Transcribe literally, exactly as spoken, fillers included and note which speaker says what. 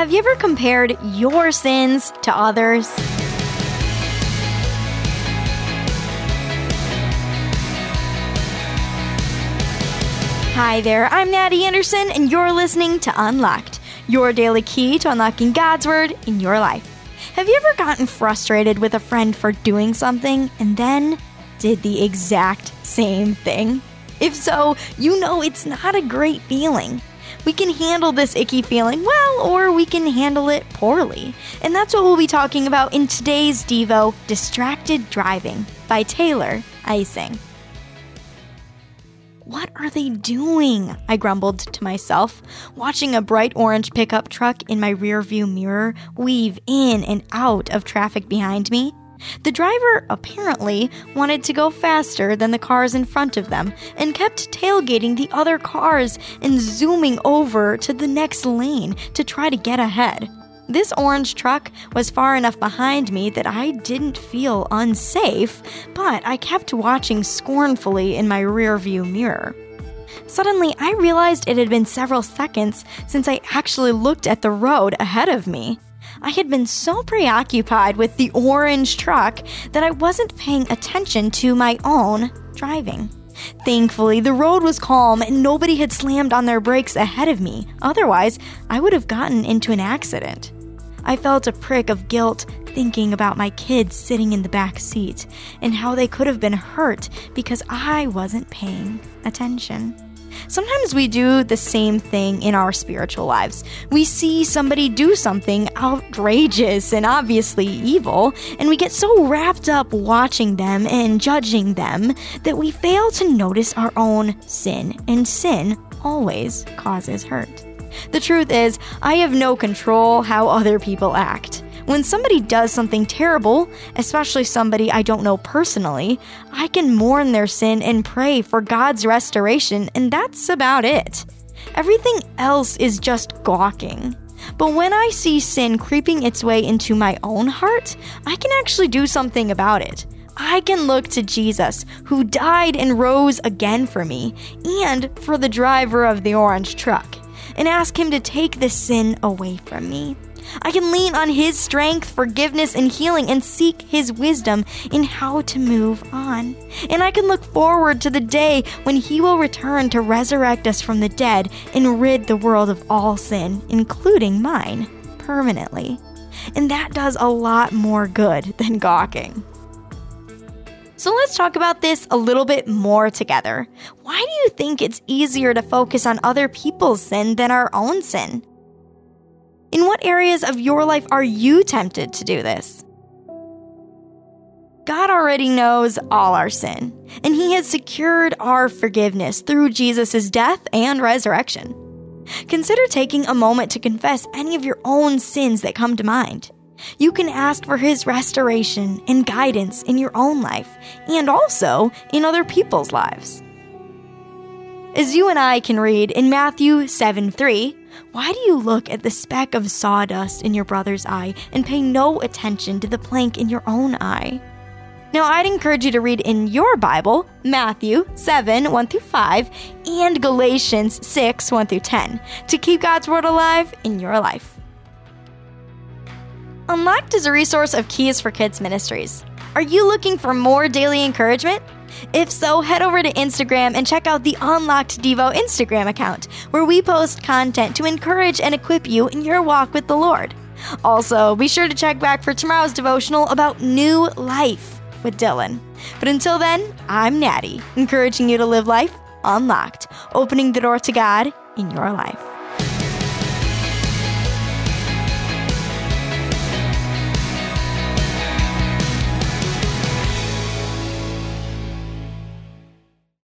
Speaker 1: Have you ever compared your sins to others? Hi there, I'm Natty Anderson, and you're listening to Unlocked, your daily key to unlocking God's Word in your life. Have you ever gotten frustrated with a friend for doing something and then did the exact same thing? If so, you know it's not a great feeling. We can handle this icky feeling well, or we can handle it poorly. And that's what we'll be talking about in today's Devo, Distracted Driving by Taylor Ising. What are they doing? I grumbled to myself, watching a bright orange pickup truck in my rearview mirror weave in and out of traffic behind me. The driver apparently wanted to go faster than the cars in front of them and kept tailgating the other cars and zooming over to the next lane to try to get ahead. This orange truck was far enough behind me that I didn't feel unsafe, but I kept watching scornfully in my rearview mirror. Suddenly, I realized it had been several seconds since I actually looked at the road ahead of me. I had been so preoccupied with the orange truck that I wasn't paying attention to my own driving. Thankfully, the road was calm and nobody had slammed on their brakes ahead of me. Otherwise, I would have gotten into an accident. I felt a prick of guilt thinking about my kids sitting in the back seat and how they could have been hurt because I wasn't paying attention. Sometimes we do the same thing in our spiritual lives. We see somebody do something outrageous and obviously evil, and we get so wrapped up watching them and judging them that we fail to notice our own sin, and sin always causes hurt. The truth is, I have no control how other people act. When somebody does something terrible, especially somebody I don't know personally, I can mourn their sin and pray for God's restoration, and that's about it. Everything else is just gawking. But when I see sin creeping its way into my own heart, I can actually do something about it. I can look to Jesus, who died and rose again for me, and for the driver of the orange truck, and ask him to take this sin away from me. I can lean on his strength, forgiveness, and healing and seek his wisdom in how to move on. And I can look forward to the day when he will return to resurrect us from the dead and rid the world of all sin, including mine, permanently. And that does a lot more good than gawking. So let's talk about this a little bit more together. Why do you think it's easier to focus on other people's sin than our own sin? In what areas of your life are you tempted to do this? God already knows all our sin, and he has secured our forgiveness through Jesus' death and resurrection. Consider taking a moment to confess any of your own sins that come to mind. You can ask for his restoration and guidance in your own life, and also in other people's lives. As you and I can read in Matthew seven three, why do you look at the speck of sawdust in your brother's eye and pay no attention to the plank in your own eye? Now, I'd encourage you to read in your Bible Matthew seven one through five and Galatians six one through ten to keep God's Word alive in your life. Unlocked is a resource of Keys for Kids Ministries. Are you looking for more daily encouragement? If so, head over to Instagram and check out the Unlocked Devo Instagram account, where we post content to encourage and equip you in your walk with the Lord. Also, be sure to check back for tomorrow's devotional about new life with Dylan. But until then, I'm Natty, encouraging you to live life unlocked, opening the door to God in your life.